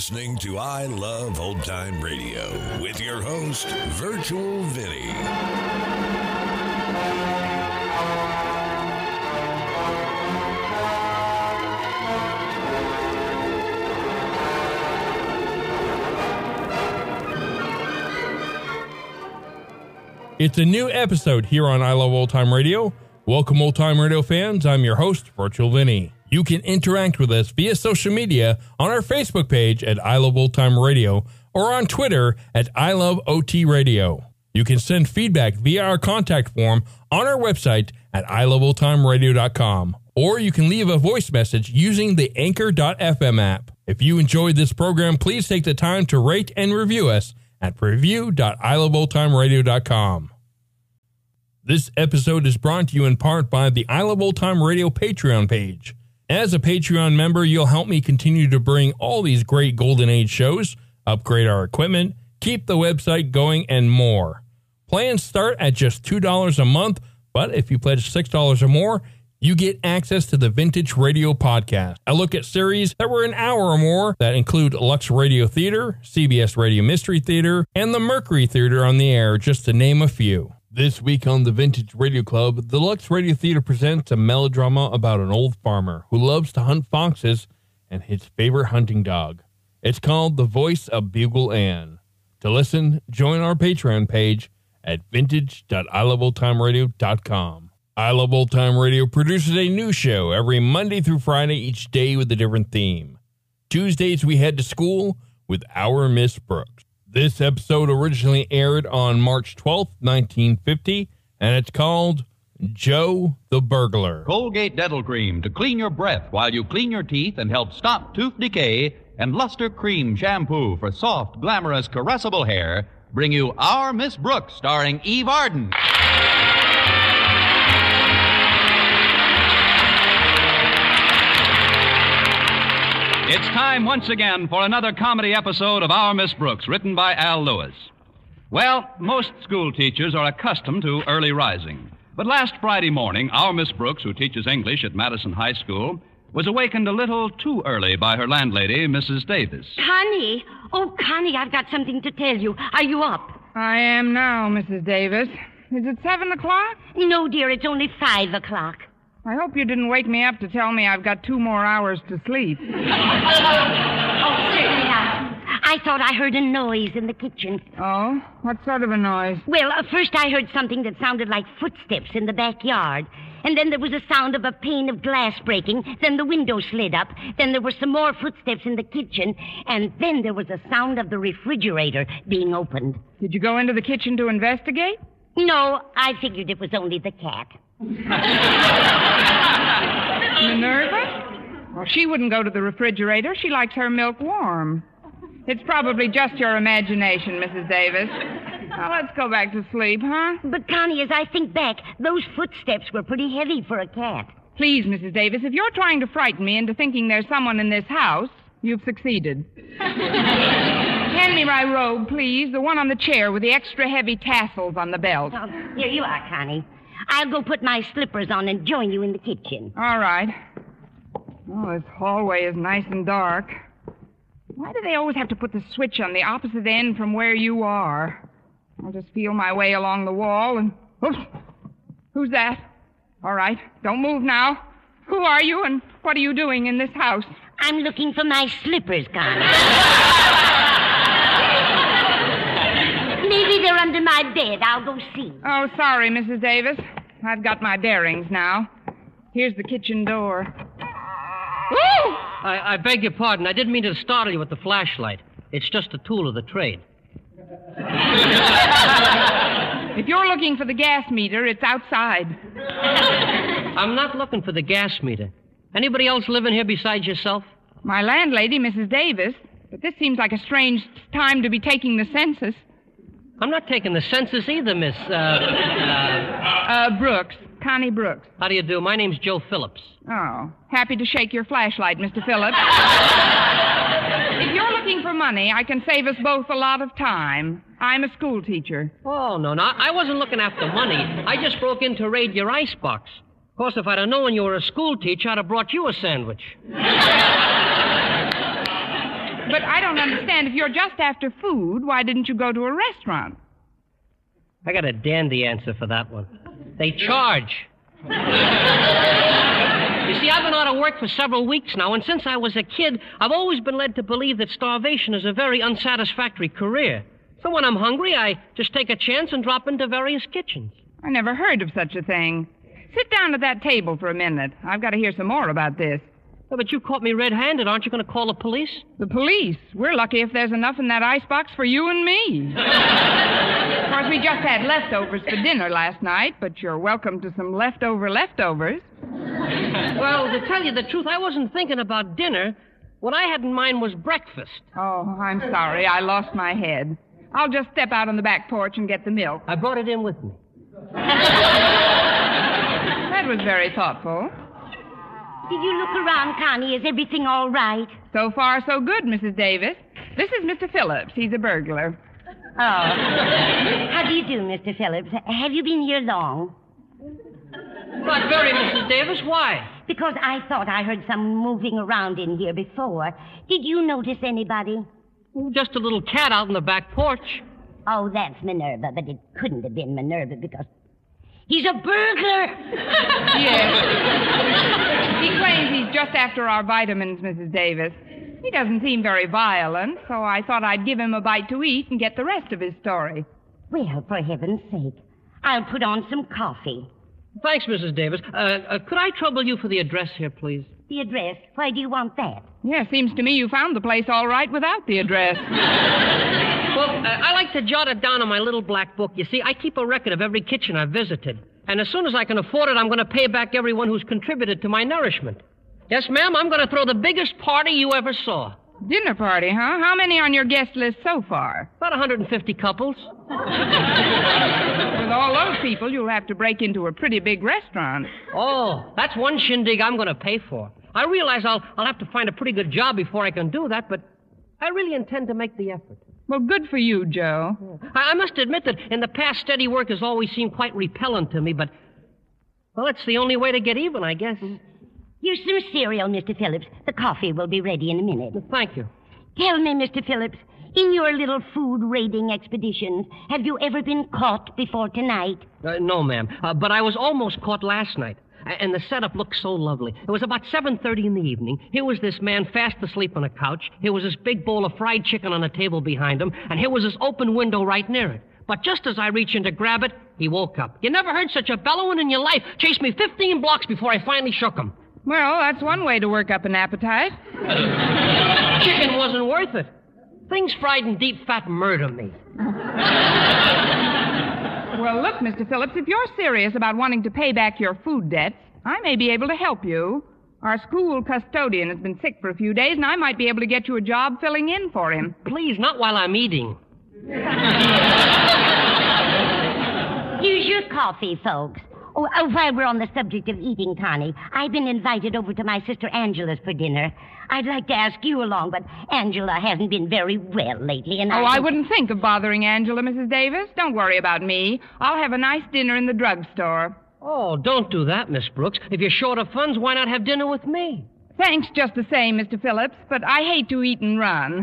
listening to I Love Old Time Radio with your host, Virtual Vinny. It's a new episode here on I Love Old Time Radio. Welcome, Old Time Radio fans. I'm your host, Virtual Vinny. You can interact with us via social media on our Facebook page at I Love Old Time Radio or on Twitter at I Love OT Radio. You can send feedback via our contact form on our website at iloveoldtimeradio.com, or you can leave a voice message using the Anchor.fm app. If you enjoyed this program, please take the time to rate and review us at review.iloveoldtimeradio.com. This episode is brought to you in part by the I Love Old Time Radio Patreon page. As a Patreon member, you'll help me continue to bring all these great Golden Age shows, upgrade our equipment, keep the website going, and more. Plans start at just $2 a month, but if you pledge $6 or more, you get access to the Vintage Radio Podcast. I look at series that were an hour or more that include Lux Radio Theater, CBS Radio Mystery Theater, and the Mercury Theater on the Air, just to name a few. This week on the Vintage Radio Club, the Lux Radio Theater presents a melodrama about an old farmer who loves to hunt foxes and his favorite hunting dog. It's called The Voice of Bugle Ann. To listen, join our Patreon page at vintage.iloveoldtimeradio.com. I Love Old Time Radio produces a new show every Monday through Friday, each day with a different theme. Tuesdays, we head to school with Our Miss Brooks. This episode originally aired on March 12th, 1950, and it's called Joe the Burglar. Colgate Dental Cream to clean your breath while you clean your teeth and help stop tooth decay, and Luster Cream Shampoo for soft, glamorous, caressable hair bring you Our Miss Brooks, starring Eve Arden. It's time once again for another comedy episode of Our Miss Brooks, written by Al Lewis. Well, most school teachers are accustomed to early rising. But last Friday morning, our Miss Brooks, who teaches English at Madison High School, was awakened a little too early by her landlady, Mrs. Davis. Connie! Oh, Connie, I've got something to tell you. Are you up? I am now, Mrs. Davis. Is it 7 o'clock? No, dear, it's only 5 o'clock. I hope you didn't wake me up to tell me I've got 2 more hours to sleep. Oh, certainly not. I thought I heard a noise in the kitchen. Oh? What sort of a noise? Well, first I heard something that sounded like footsteps in the backyard. And then there was a sound of a pane of glass breaking. Then the window slid up. Then there were some more footsteps in the kitchen. And then there was a sound of the refrigerator being opened. Did you go into the kitchen to investigate? No, I figured it was only the cat. Minerva? Well, she wouldn't go to the refrigerator. She likes her milk warm. It's probably just your imagination, Mrs. Davis. Now, let's go back to sleep, huh? But, Connie, as I think back, those footsteps were pretty heavy for a cat. Please, Mrs. Davis, if you're trying to frighten me into thinking there's someone in this house, you've succeeded. Hand me my robe, please. The one on the chair with the extra heavy tassels on the belt. Oh, here you are, Connie. I'll go put my slippers on and join you in the kitchen. All right. Oh, this hallway is nice and dark. Why do they always have to put the switch on the opposite end from where you are? I'll just feel my way along the wall and... Oops. Who's that? All right. Don't move now. Who are you and what are you doing in this house? I'm looking for my slippers, Connie. Maybe they're under my bed. I'll go see. Oh, sorry, Mrs. Davis. I've got my bearings now. Here's the kitchen door. Woo! I beg your pardon. I didn't mean to startle you with the flashlight. It's just a tool of the trade. If you're looking for the gas meter, it's outside. I'm not looking for the gas meter. Anybody else living here besides yourself? My landlady, Mrs. Davis. But this seems like a strange time to be taking the census. I'm not taking the census either, Miss, Brooks. Connie Brooks. How do you do? My name's Joe Phillips. Oh, happy to shake your flashlight, Mr. Phillips. If you're looking for money, I can save us both a lot of time. I'm a school teacher. Oh, no, I wasn't looking after money. I just broke in to raid your icebox. Of course, if I'd have known you were a school teacher, I'd have brought you a sandwich. But I don't understand. If you're just after food, why didn't you go to a restaurant? I got a dandy answer for that one. They charge. You see, I've been out of work for several weeks now, and since I was a kid, I've always been led to believe that starvation is a very unsatisfactory career. So when I'm hungry, I just take a chance and drop into various kitchens. I never heard of such a thing. Sit down at that table for a minute. I've got to hear some more about this. Oh, but you caught me red-handed. Aren't you going to call the police? The police? We're lucky if there's enough in that icebox for you and me. Of course, we just had leftovers for dinner last night, but you're welcome to some leftovers. Well, to tell you the truth, I wasn't thinking about dinner. What I had in mind was breakfast. Oh, I'm sorry. I lost my head. I'll just step out on the back porch and get the milk. I brought it in with me. That was very thoughtful. Did you look around, Connie? Is everything all right? So far, so good, Mrs. Davis. This is Mr. Phillips. He's a burglar. Oh. How do you do, Mr. Phillips? Have you been here long? Not very, Mrs. Davis. Why? Because I thought I heard someone moving around in here before. Did you notice anybody? Just a little cat out on the back porch. Oh, that's Minerva, but it couldn't have been Minerva because he's a burglar. Yes. He claims he's just after our vitamins, Mrs. Davis. He doesn't seem very violent, so I thought I'd give him a bite to eat and get the rest of his story. Well, for heaven's sake, I'll put on some coffee. Thanks, Mrs. Davis. Could I trouble you for the address here, please? The address? Why do you want that? Yeah, seems to me you found the place all right without the address. Well, I like to jot it down in my little black book. You see, I keep a record of every kitchen I've visited. And as soon as I can afford it, I'm going to pay back everyone who's contributed to my nourishment. Yes, ma'am, I'm going to throw the biggest party you ever saw. Dinner party, huh? How many on your guest list so far? About 150 couples. With all those people, you'll have to break into a pretty big restaurant. Oh, that's one shindig I'm going to pay for. I realize I'll have to find a pretty good job before I can do that, but I really intend to make the effort. Well, good for you, Joe. I must admit that in the past, steady work has always seemed quite repellent to me, but, well, it's the only way to get even, I guess. Here's some cereal, Mr. Phillips. The coffee will be ready in a minute. Thank you. Tell me, Mr. Phillips, in your little food raiding expeditions, have you ever been caught before tonight? No, ma'am. But I was almost caught last night. And the setup looked so lovely. It was about 7:30 in the evening. Here was this man fast asleep on a couch. Here was this big bowl of fried chicken on a table behind him. And here was this open window right near it. But just as I reached in to grab it, he woke up. You never heard such a bellowing in your life. Chased me 15 blocks before I finally shook him. Well, that's one way to work up an appetite. Chicken wasn't worth it. Things fried in deep fat murder me. Well, look, Mr. Phillips, if you're serious about wanting to pay back your food debts, I may be able to help you. Our school custodian has been sick for a few days, and I might be able to get you a job filling in for him. Please, not while I'm eating. Here's your coffee, folks. Oh, while we're on the subject of eating, Connie, I've been invited over to my sister Angela's for dinner. I'd like to ask you along, but Angela hasn't been very well lately, and I wouldn't think of bothering Angela, Mrs. Davis. Don't worry about me. I'll have a nice dinner in the drugstore. Oh, don't do that, Miss Brooks. If you're short of funds, why not have dinner with me? Thanks just the same, Mr. Phillips, but I hate to eat and run.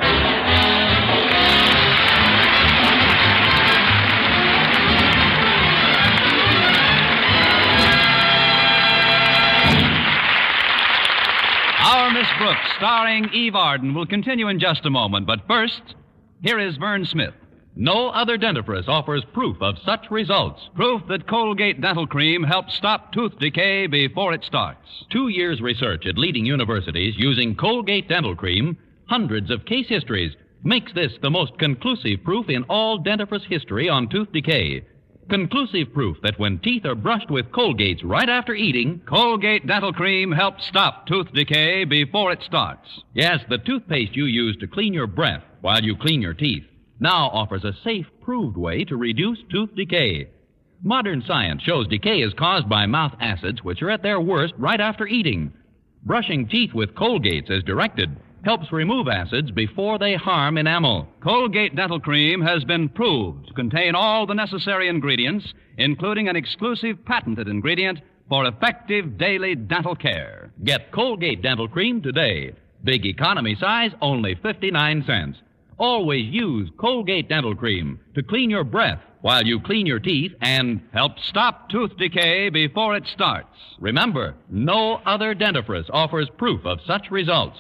Our Miss Brooks, starring Eve Arden, will continue in just a moment. But first, here is Vern Smith. No other dentifrice offers proof of such results. Proof that Colgate Dental Cream helps stop tooth decay before it starts. 2 years' research at leading universities using Colgate Dental Cream, hundreds of case histories, makes this the most conclusive proof in all dentifrice history on tooth decay. Conclusive proof that when teeth are brushed with Colgates right after eating, Colgate Dental Cream helps stop tooth decay before it starts. Yes, the toothpaste you use to clean your breath while you clean your teeth now offers a safe, proved way to reduce tooth decay. Modern science shows decay is caused by mouth acids, which are at their worst right after eating. Brushing teeth with Colgates as directed helps remove acids before they harm enamel. Colgate Dental Cream has been proved to contain all the necessary ingredients, including an exclusive patented ingredient for effective daily dental care. Get Colgate Dental Cream today. Big economy size, only 59 cents. Always use Colgate Dental Cream to clean your breath while you clean your teeth and help stop tooth decay before it starts. Remember, no other dentifrice offers proof of such results.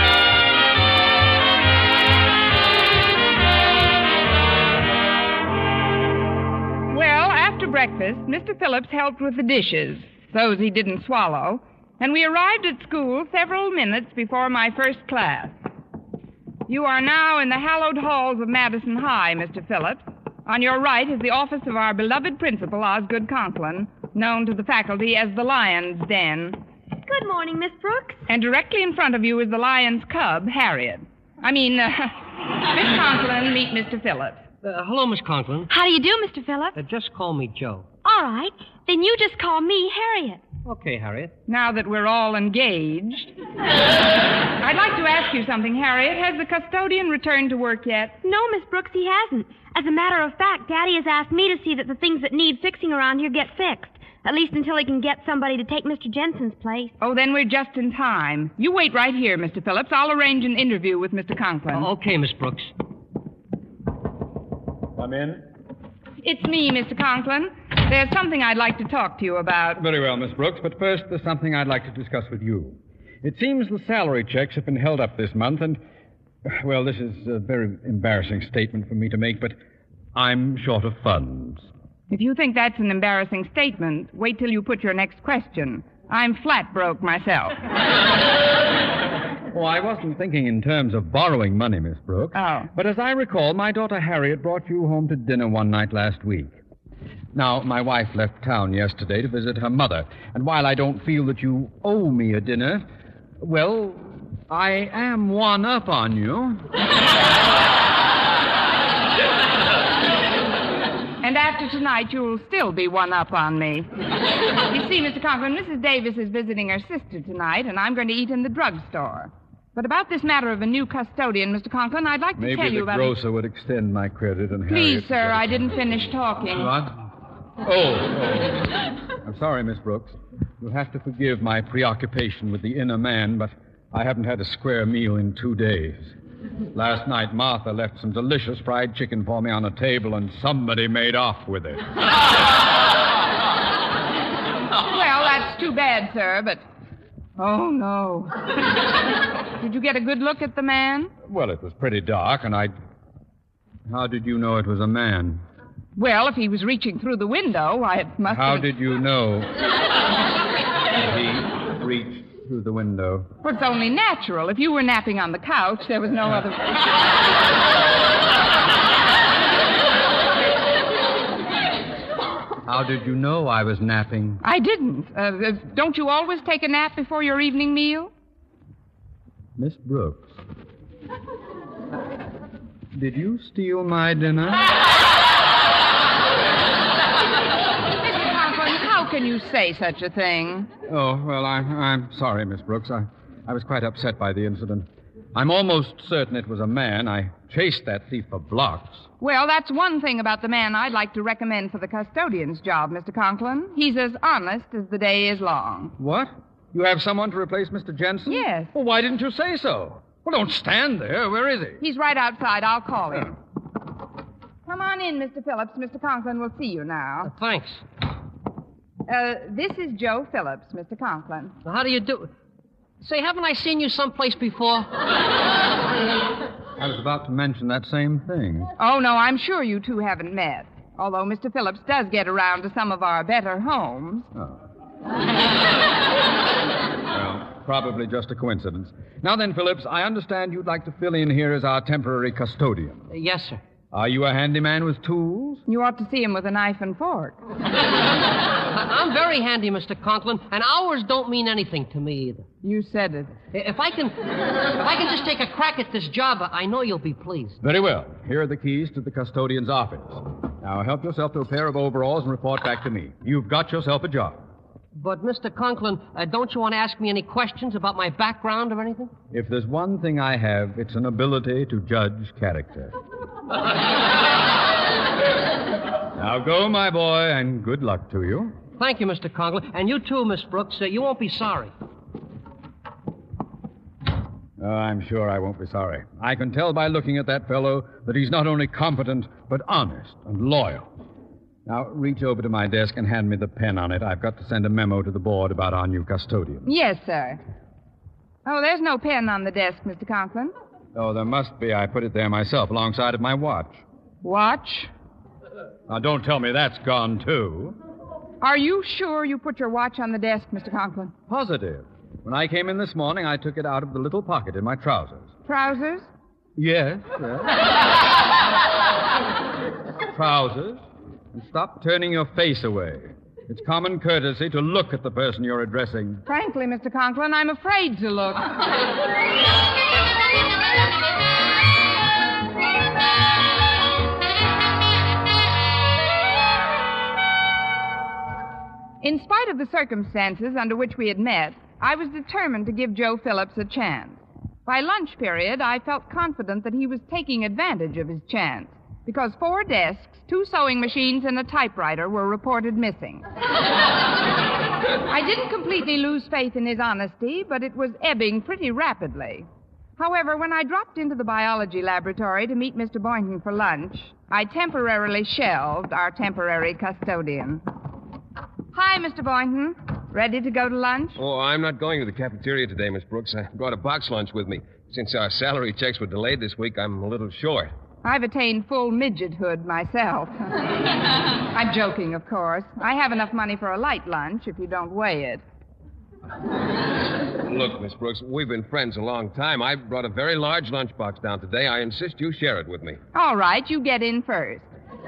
After breakfast, Mr. Phillips helped with the dishes, those he didn't swallow, and we arrived at school several minutes before my first class. You are now in the hallowed halls of Madison High, Mr. Phillips. On your right is the office of our beloved principal, Osgood Conklin, known to the faculty as the Lion's Den. Good morning, Miss Brooks. And directly in front of you is the lion's cub, Harriet. Miss Conklin, meet Mr. Phillips. Hello, Miss Conklin. How do you do, Mr. Phillips? Just call me Joe. All right. Then you just call me Harriet. Okay, Harriet. Now that we're all engaged, I'd like to ask you something, Harriet. Has the custodian returned to work yet? No, Miss Brooks, he hasn't. As a matter of fact, Daddy has asked me to see that the things that need fixing around here get fixed. At least until he can get somebody to take Mr. Jensen's place. Oh, then we're just in time. You wait right here, Mr. Phillips. I'll arrange an interview with Mr. Conklin. Okay, Miss Brooks. Come in. It's me, Mr. Conklin. There's something I'd like to talk to you about. Very well, Miss Brooks, but first there's something I'd like to discuss with you. It seems the salary checks have been held up this month, and, well, this is a very embarrassing statement for me to make, but I'm short of funds. If you think that's an embarrassing statement, wait till you put your next question. I'm flat broke myself. Oh, I wasn't thinking in terms of borrowing money, Miss Brooks. Oh. But as I recall, my daughter Harriet brought you home to dinner one night last week. Now, my wife left town yesterday to visit her mother, and while I don't feel that you owe me a dinner, well, I am one up on you. And after tonight, you'll still be one up on me. You see, Mr. Conklin, Mrs. Davis is visiting her sister tonight, and I'm going to eat in the drugstore. But about this matter of a new custodian, Mr. Conklin, I'd like to tell you about... Maybe the grocer would extend my credit and Please, sir, I didn't finish talking. What? Oh. I'm sorry, Miss Brooks. You'll have to forgive my preoccupation with the inner man, but I haven't had a square meal in 2 days. Last night, Martha left some delicious fried chicken for me on a table, and somebody made off with it. Well, that's too bad, sir, but... Oh, no. Did you get a good look at the man? Well, it was pretty dark, and How did you know it was a man? Well, if he was reaching through the window, I must How have... did you know he reached through the window? Well, it's only natural. If you were napping on the couch, there was no other... How did you know I was napping? I didn't. Don't you always take a nap before your evening meal? Miss Brooks, did you steal my dinner? Mr. Conklin, how can you say such a thing? Oh, well, I'm sorry, Miss Brooks. I was quite upset by the incident. I'm almost certain it was a man. I chased that thief for blocks. Well, that's one thing about the man I'd like to recommend for the custodian's job, Mr. Conklin. He's as honest as the day is long. What? You have someone to replace Mr. Jensen? Yes. Well, why didn't you say so? Well, don't stand there. Where is he? He's right outside. I'll call him. Come on in, Mr. Phillips. Mr. Conklin will see you now. Thanks. This is Joe Phillips, Mr. Conklin. Well, how do you do... Say, haven't I seen you someplace before? I was about to mention that same thing. Oh, no, I'm sure you two haven't met. Although Mr. Phillips does get around to some of our better homes. Oh. Well, probably just a coincidence. Now then, Phillips, I understand you'd like to fill in here as our temporary custodian. Yes, sir. Are you a handyman with tools? You ought to see him with a knife and fork. I'm very handy, Mr. Conklin, and hours don't mean anything to me either. You said it. If I can just take a crack at this job, I know you'll be pleased. Very well. Here are the keys to the custodian's office. Now help yourself to a pair of overalls and report back to me. You've got yourself a job. But, Mr. Conklin, don't you want to ask me any questions about my background or anything? If there's one thing I have, it's an ability to judge character. Now go, my boy, and good luck to you. Thank you, Mr. Conklin. And you too, Miss Brooks. You won't be sorry. Oh, I'm sure I won't be sorry. I can tell by looking at that fellow that he's not only competent, but honest and loyal. Now, reach over to my desk and hand me the pen on it. I've got to send a memo to the board about our new custodian. Yes, sir. Oh, there's no pen on the desk, Mr. Conklin. Oh, there must be. I put it there myself, alongside of my watch. Watch? Now, don't tell me that's gone, too. Are you sure you put your watch on the desk, Mr. Conklin? Positive. When I came in this morning, I took it out of the little pocket in my trousers. Trousers? Yes. Trousers. And stop turning your face away. It's common courtesy to look at the person you're addressing. Frankly, Mr. Conklin, I'm afraid to look. In spite of the circumstances under which we had met, I was determined to give Joe Phillips a chance. By lunch period, I felt confident that he was taking advantage of his chance, because 4 desks, 2 sewing machines, and a typewriter were reported missing. I didn't completely lose faith in his honesty, but it was ebbing pretty rapidly. However, when I dropped into the biology laboratory to meet Mr. Boynton for lunch, I temporarily shelved our temporary custodian. Hi, Mr. Boynton. Ready to go to lunch? Oh, I'm not going to the cafeteria today, Miss Brooks. I brought a box lunch with me. Since our salary checks were delayed this week, I'm a little short. I've attained full midgethood myself. I'm joking, of course. I have enough money for a light lunch if you don't weigh it. Look, Miss Brooks, we've been friends a long time. I brought a very large lunchbox down today. I insist you share it with me. All right, you get in first.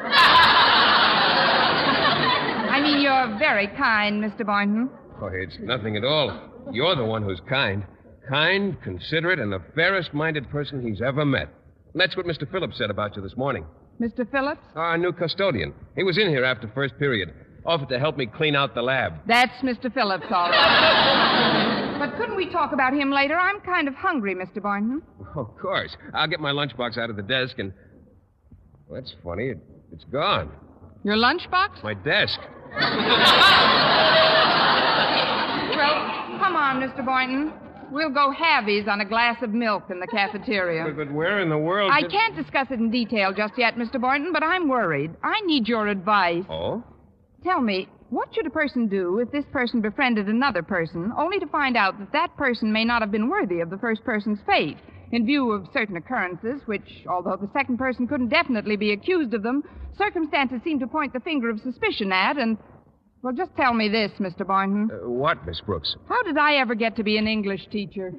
I mean, you're very kind, Mr. Boynton. Oh, it's nothing at all. You're the one who's kind. Kind, considerate, and the fairest-minded person he's ever met. That's what Mr. Phillips said about you this morning. Mr. Phillips? Our new custodian. He was in here after first period. Offered to help me clean out the lab. That's Mr. Phillips, all right. But couldn't we talk about him later? I'm kind of hungry, Mr. Boynton. Of course. I'll get my lunchbox out of the desk and... Well, that's funny. It's gone. Your lunchbox? My desk. Well, come on, Mr. Boynton. We'll go halvies on a glass of milk in the cafeteria. But where in the world... I can't discuss it in detail just yet, Mr. Boynton, but I'm worried. I need your advice. Oh? Tell me, what should a person do if this person befriended another person, only to find out that that person may not have been worthy of the first person's fate, in view of certain occurrences, which, although the second person couldn't definitely be accused of them, circumstances seem to point the finger of suspicion at, and... Well, just tell me this, Mr. Boynton. What, Miss Brooks? How did I ever get to be an English teacher?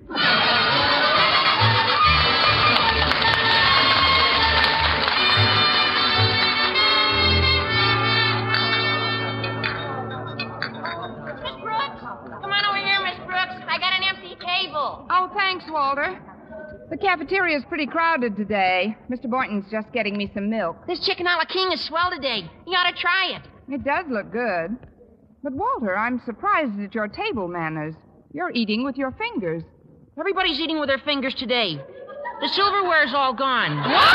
Miss Brooks? Come on over here, Miss Brooks. I got an empty table. Oh, thanks, Walter. The cafeteria's pretty crowded today. Mr. Boynton's just getting me some milk. This chicken a la king is swell today. You ought to try it. It does look good. But, Walter, I'm surprised at your table manners. You're eating with your fingers. Everybody's eating with their fingers today. The silverware's all gone.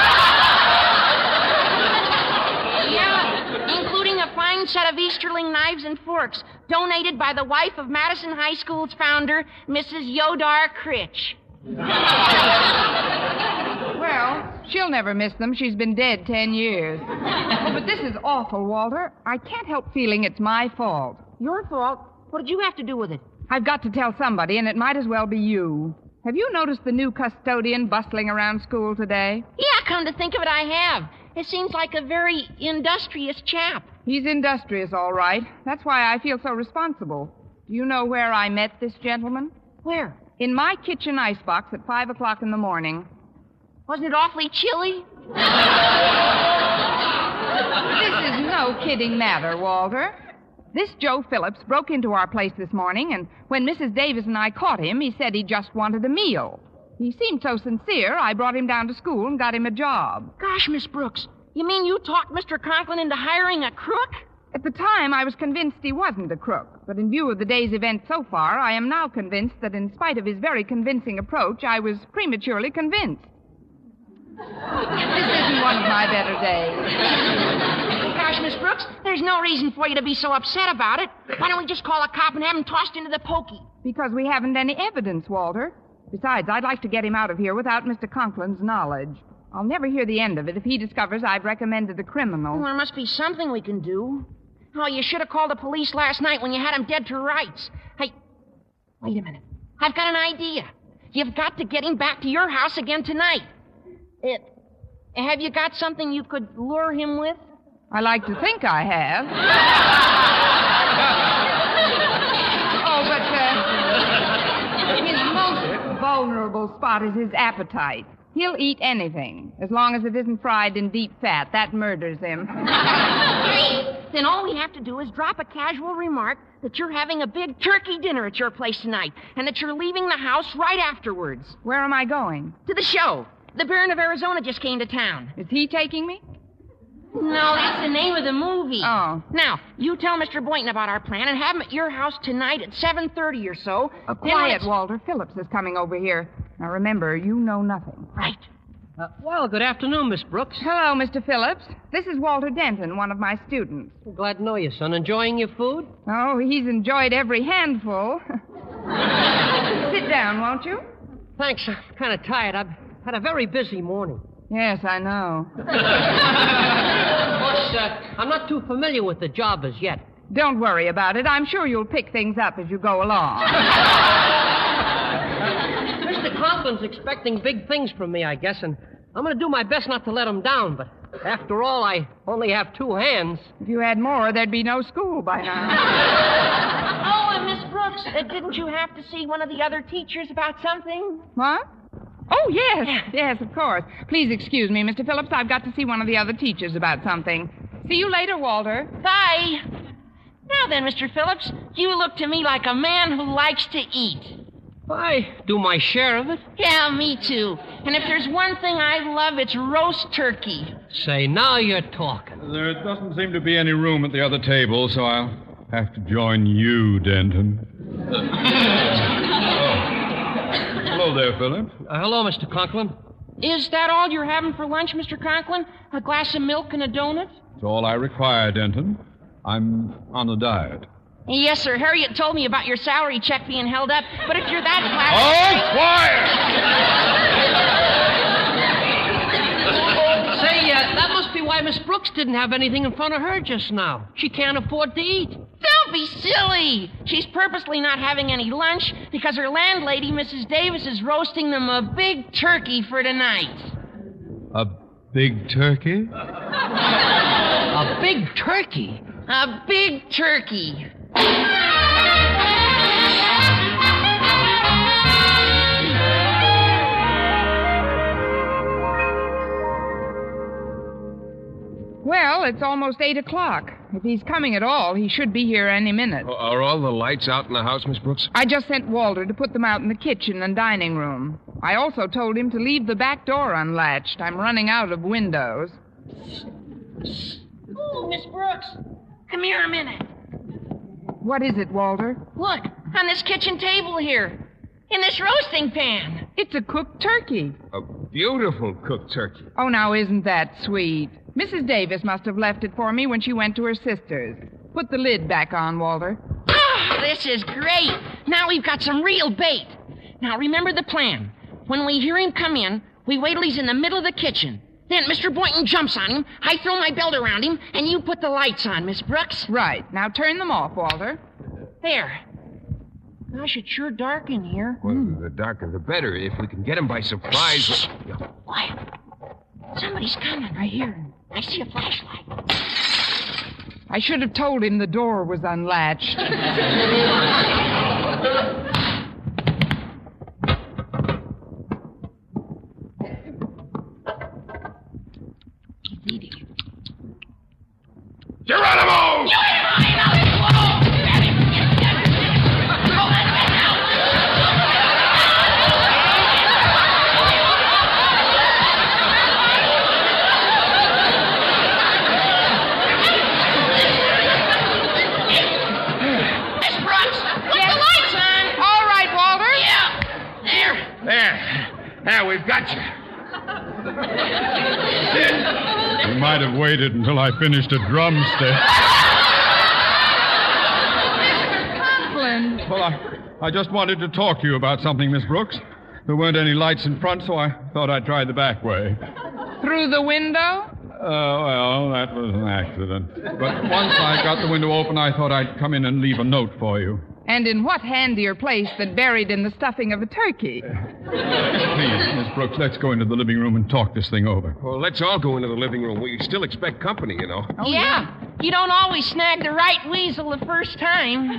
Yeah, including a fine set of Easterling knives and forks, donated by the wife of Madison High School's founder, Mrs. Yodar Critch. Well, she'll never miss them. She's been dead 10 years. Oh, but this is awful, Walter. I can't help feeling it's my fault. Your fault? What did you have to do with it? I've got to tell somebody, and it might as well be you. Have you noticed the new custodian bustling around school today? Yeah, come to think of it, I have. It seems like a very industrious chap. He's industrious, all right. That's why I feel so responsible. Do you know where I met this gentleman? Where? In my kitchen icebox at 5 o'clock in the morning. Wasn't it awfully chilly? This is no kidding matter, Walter. This Joe Phillips broke into our place this morning, and when Mrs. Davis and I caught him, he said he just wanted a meal. He seemed so sincere, I brought him down to school and got him a job. Gosh, Miss Brooks, you mean you talked Mr. Conklin into hiring a crook? At the time, I was convinced he wasn't a crook. But in view of the day's events so far, I am now convinced that in spite of his very convincing approach, I was prematurely convinced. This isn't one of my better days. Gosh, Miss Brooks, there's no reason for you to be so upset about it. Why don't we just call a cop and have him tossed into the pokey? Because we haven't any evidence, Walter. Besides, I'd like to get him out of here without Mr. Conklin's knowledge. I'll never hear the end of it if he discovers I've recommended the criminal. Well, there must be something we can do. Oh, you should have called the police last night when you had him dead to rights. Hey, wait a minute. I've got an idea. You've got to get him back to your house again tonight. Have you got something you could lure him with? I like to think I have. His most vulnerable spot is his appetite. He'll eat anything, as long as it isn't fried in deep fat. That murders him. Then all we have to do is drop a casual remark that you're having a big turkey dinner at your place tonight, and that you're leaving the house right afterwards. Where am I going? To the show. The Baron of Arizona just came to town. Is he taking me? No, that's the name of the movie. Oh. Now, you tell Mr. Boynton about our plan and have him at your house tonight at 7:30 or so. Quiet, Walter. Phillips is coming over here. Now, remember, you know nothing. Right. Well, good afternoon, Miss Brooks. Hello, Mr. Phillips. This is Walter Denton, one of my students. Glad to know you, son. Enjoying your food? Oh, he's enjoyed every handful. Sit down, won't you? Thanks. I'm kind of tired. I've had a very busy morning. Yes, I know. Of course, I'm not too familiar with the job as yet. Don't worry about it. I'm sure you'll pick things up as you go along. Mr. Conklin's expecting big things from me, I guess, and I'm going to do my best not to let him down, but after all, I only have 2 hands. If you had more, there'd be no school by now. Oh, and Miss Brooks, didn't you have to see one of the other teachers about something? What? Oh, yes, of course. Please excuse me, Mr. Phillips. I've got to see one of the other teachers about something. See you later, Walter. Bye. Now then, Mr. Phillips, you look to me like a man who likes to eat. I do my share of it. Yeah, me too. And if there's one thing I love, it's roast turkey. Say, now you're talking. There doesn't seem to be any room at the other table, so I'll have to join you, Denton. Hello there, Philip. Hello, Mr. Conklin. Is that all you're having for lunch, Mr. Conklin? A glass of milk and a donut? It's all I require, Denton. I'm on a diet. Yes, sir. Harriet told me about your salary check being held up, but if you're that glad... Oh, quiet! Say, that must be why Miss Brooks didn't have anything in front of her just now. She can't afford to eat. Don't be silly. She's purposely not having any lunch because her landlady, Mrs. Davis, is roasting them a big turkey for tonight. A big turkey? A big turkey? A big turkey. Well, it's almost 8 o'clock. If he's coming at all, he should be here any minute. Are all the lights out in the house, Miss Brooks? I just sent Walter to put them out in the kitchen and dining room. I also told him to leave the back door unlatched. I'm running out of windows. Oh, Miss Brooks, come here a minute. What is it, Walter? Look, on this kitchen table here, in this roasting pan. It's a cooked turkey. A beautiful cooked turkey. Oh, now isn't that sweet? Mrs. Davis must have left it for me when she went to her sister's. Put the lid back on, Walter. Oh, this is great. Now we've got some real bait. Now remember the plan. When we hear him come in, we wait till he's in the middle of the kitchen. Then Mr. Boynton jumps on him, I throw my belt around him, and you put the lights on, Miss Brooks. Right. Now turn them off, Walter. There. Gosh, it's sure dark in here. Well, the darker the better. If we can get him by surprise... Shh. Quiet. Somebody's coming. I hear him. I see a flashlight. I should have told him the door was unlatched. Geronimo! There, we've got you. You might have waited until I finished a drumstick. Mr. Conklin. Well, I just wanted to talk to you about something, Miss Brooks. There weren't any lights in front, so I thought I'd try the back way. Through the window? Well, that was an accident. But once I got the window open, I thought I'd come in and leave a note for you. And in what handier place than buried in the stuffing of a turkey? Please, Miss Brooks, let's go into the living room and talk this thing over. Well, let's all go into the living room. We still expect company, you know. Oh, yeah. You don't always snag the right weasel the first time.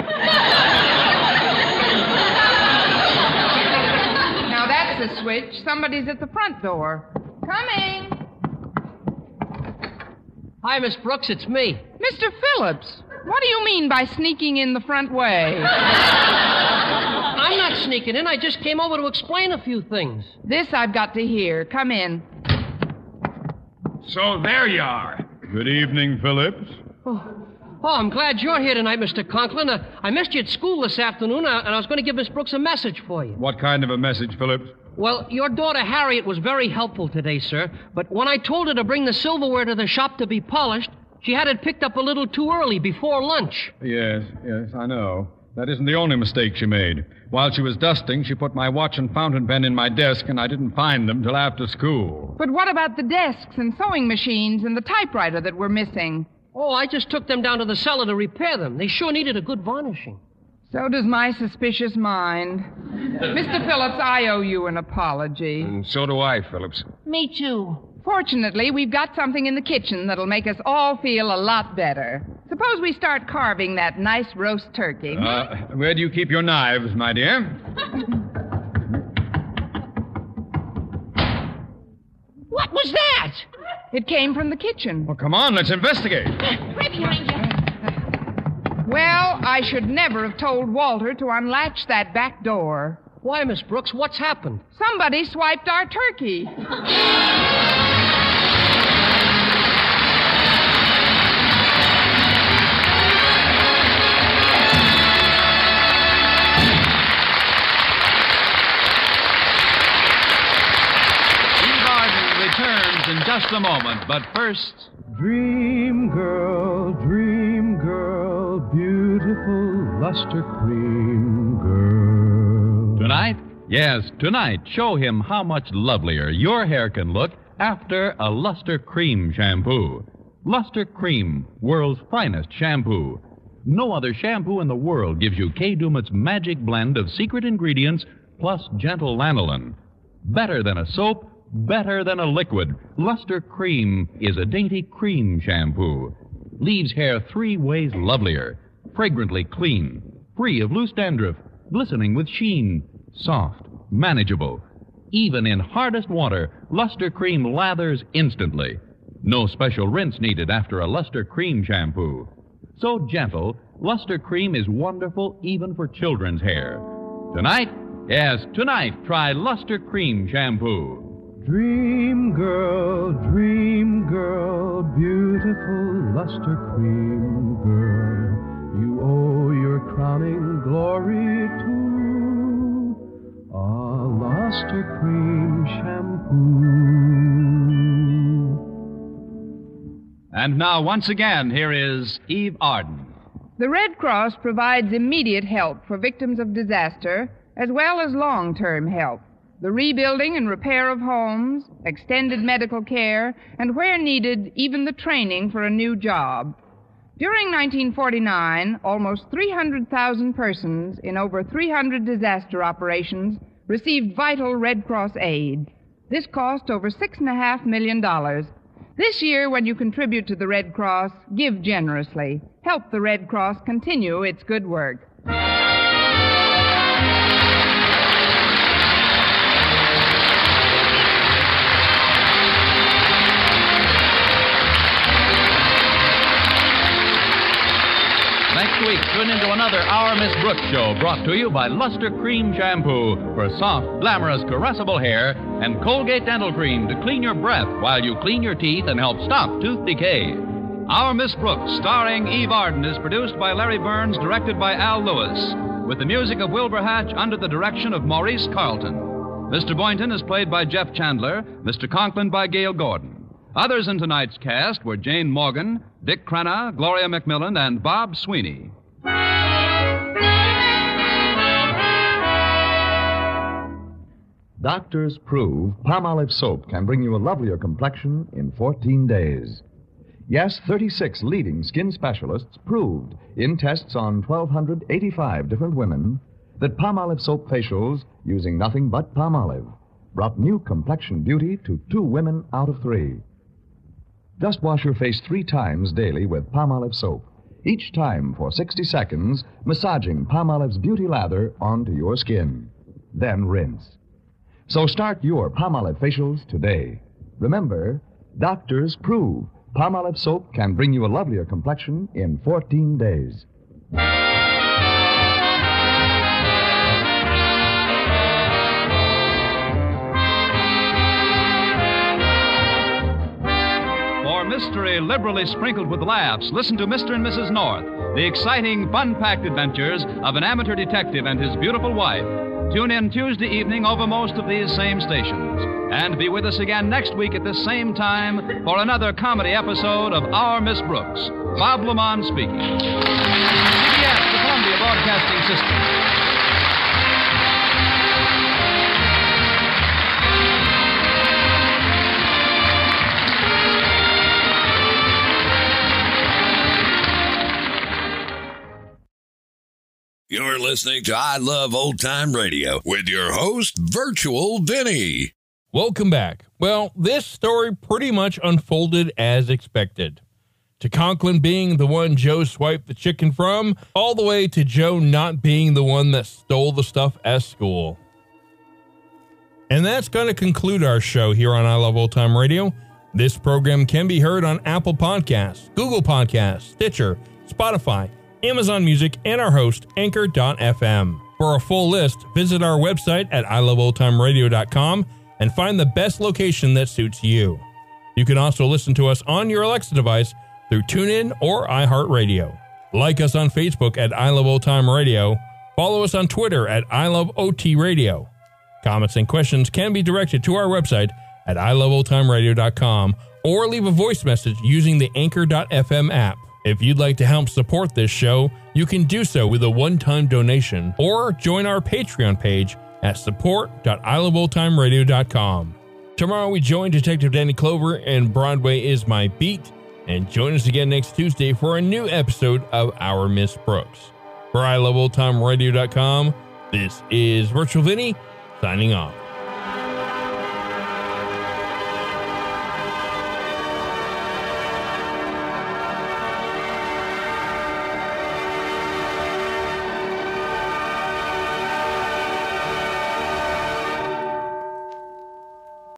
Now that's a switch. Somebody's at the front door. Coming. Hi, Miss Brooks, it's me. Mr. Phillips, what do you mean by sneaking in the front way? I'm not sneaking in. I just came over to explain a few things. This I've got to hear. Come in. So there you are. Good evening, Phillips. Oh, I'm glad you're here tonight, Mr. Conklin. I missed you at school this afternoon, and I was going to give Miss Brooks a message for you. What kind of a message, Phillips? Well, your daughter Harriet was very helpful today, sir. But when I told her to bring the silverware to the shop to be polished, she had it picked up a little too early, before lunch. Yes, I know. That isn't the only mistake she made. While she was dusting, she put my watch and fountain pen in my desk, and I didn't find them till after school. But what about the desks and sewing machines and the typewriter that were missing? Oh, I just took them down to the cellar to repair them. They sure needed a good varnishing. So does my suspicious mind. Mr. Phillips, I owe you an apology. And so do I, Phillips. Me too. Fortunately, we've got something in the kitchen that'll make us all feel a lot better. Suppose we start carving that nice roast turkey. Where do you keep your knives, my dear? What was that? It came from the kitchen. Well, come on, let's investigate. Right behind you. Well, I should never have told Walter to unlatch that back door. Why, Miss Brooks, what's happened? Somebody swiped our turkey. Returns in just a moment, but first... Dream girl, beautiful luster cream girl. Tonight? Yes, tonight, show him how much lovelier your hair can look after a Luster Cream shampoo. Luster Cream, world's finest shampoo. No other shampoo in the world gives you Kay Daumit's magic blend of secret ingredients plus gentle lanolin. Better than a soap, better than a liquid, Luster Cream is a dainty cream shampoo. Leaves hair 3 ways lovelier. Fragrantly clean, free of loose dandruff, glistening with sheen, soft, manageable. Even in hardest water, Luster Cream lathers instantly. No special rinse needed after a Luster Cream shampoo. So gentle, Luster Cream is wonderful even for children's hair. Tonight, yes, tonight, try Luster Cream shampoo. Dream girl, beautiful luster cream girl. You owe your crowning glory to a luster cream shampoo. And now, once again, here is Eve Arden. The Red Cross provides immediate help for victims of disaster, as well as long-term help. The rebuilding and repair of homes, extended medical care, and where needed, even the training for a new job. During 1949, almost 300,000 persons in over 300 disaster operations received vital Red Cross aid. This cost over $6.5 million. This year, when you contribute to the Red Cross, give generously. Help the Red Cross continue its good work. Next week, tune into another Our Miss Brooks show brought to you by Luster Cream Shampoo for soft, glamorous, caressable hair and Colgate Dental Cream to clean your breath while you clean your teeth and help stop tooth decay. Our Miss Brooks, starring Eve Arden, is produced by Larry Burns, directed by Al Lewis, with the music of Wilbur Hatch under the direction of Maurice Carlton. Mr. Boynton is played by Jeff Chandler, Mr. Conklin by Gail Gordon. Others in tonight's cast were Jane Morgan, Dick Crenna, Gloria McMillan, and Bob Sweeney. Doctors prove Palmolive soap can bring you a lovelier complexion in 14 days. Yes, 36 leading skin specialists proved in tests on 1,285 different women that Palmolive soap facials, using nothing but Palmolive, brought new complexion beauty to 2 women out of 3. Just wash your face 3 times daily with Palmolive soap, each time for 60 seconds, massaging Palmolive's beauty lather onto your skin. Then rinse. So start your Palmolive facials today. Remember, doctors prove Palmolive soap can bring you a lovelier complexion in 14 days. For mystery liberally sprinkled with laughs, listen to Mr. and Mrs. North, the exciting, fun-packed adventures of an amateur detective and his beautiful wife. Tune in Tuesday evening over most of these same stations. And be with us again next week at this same time for another comedy episode of Our Miss Brooks. Bob Lamont speaking. CBS, the Columbia Broadcasting System. You're listening to I Love Old Time Radio with your host, Virtual Vinny. Welcome back. Well, this story pretty much unfolded as expected. To Conklin being the one Joe swiped the chicken from, all the way to Joe not being the one that stole the stuff at school. And that's going to conclude our show here on I Love Old Time Radio. This program can be heard on Apple Podcasts, Google Podcasts, Stitcher, Spotify, Amazon Music, and our host, Anchor.fm. For a full list, visit our website at iloveoldtimeradio.com and find the best location that suits you. You can also listen to us on your Alexa device through TuneIn or iHeartRadio. Like us on Facebook at I Love Old Time Radio. Follow us on Twitter at I Love OT Radio. Comments and questions can be directed to our website at iloveoldtimeradio.com or leave a voice message using the Anchor.fm app. If you'd like to help support this show, you can do so with a one-time donation or join our Patreon page at support.iloveoldtimeradio.com. Tomorrow we join Detective Danny Clover and Broadway is My Beat, and join us again next Tuesday for a new episode of Our Miss Brooks. For iloveoldtimeradio.com, this is Virtual Vinny signing off.